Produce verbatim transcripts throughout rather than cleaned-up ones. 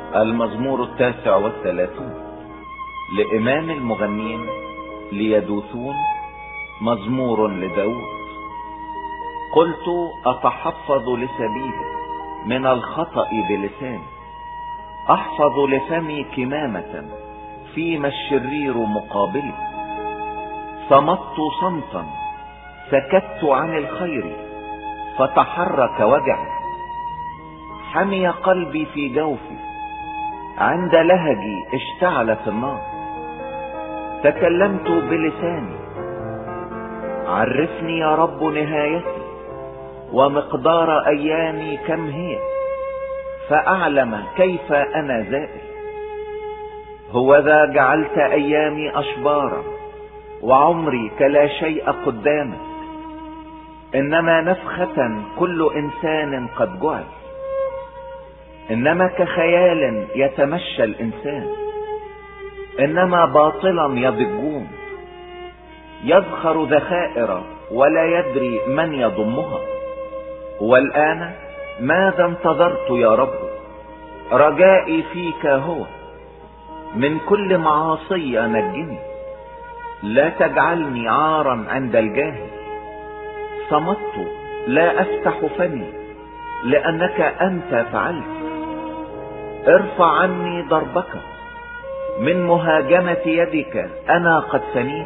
المزمور التاسع والثلاثون لإمام المغنين ليدوثون، مزمور لداود. قلت أتحفظ لسبيلي من الخطأ بلساني، أحفظ لفمي كمامة فيما الشرير مقابلي. صمت صمتا سكت عن الخير فتحرك وجعي، حمي قلبي في جوفي عند لهجي اشتعلت النار. تكلمت بلساني، عرفني يا رب نهايتي ومقدار ايامي كم هي، فاعلم كيف انا زائل. هوذا جعلت ايامي اشبارا وعمري كلا شيء قدامك، انما نفخة كل انسان قد جعل، انما كخيال يتمشى الانسان، انما باطلا يضجون. يذخر ذخائر ولا يدري من يضمها. والآن ماذا انتظرت يا رب؟ رجائي فيك هو. من كل معاصي نجني، لا تجعلني عارا عند الجاهل. صمت لا افتح فمي لانك انت فعلت. ارفع عني ضربك، من مهاجمة يدك انا قد سنيت.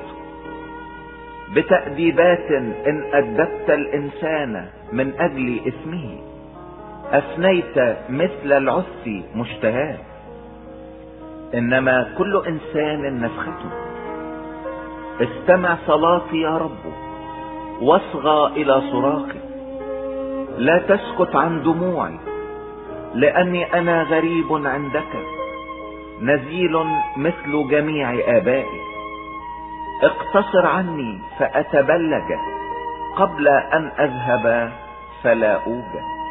بتأديبات ان ادبت الانسان من اجل اسمه، افنيت مثل العس مشتهاه. انما كل انسان نفخته. استمع صلاتي يا رب واصغى الى صراخي. لا تسكت عن دموعي لاني انا غريب عندك، نزيل مثل جميع ابائي. اقتصر عني فاتبلج قبل ان اذهب فلا اوجد.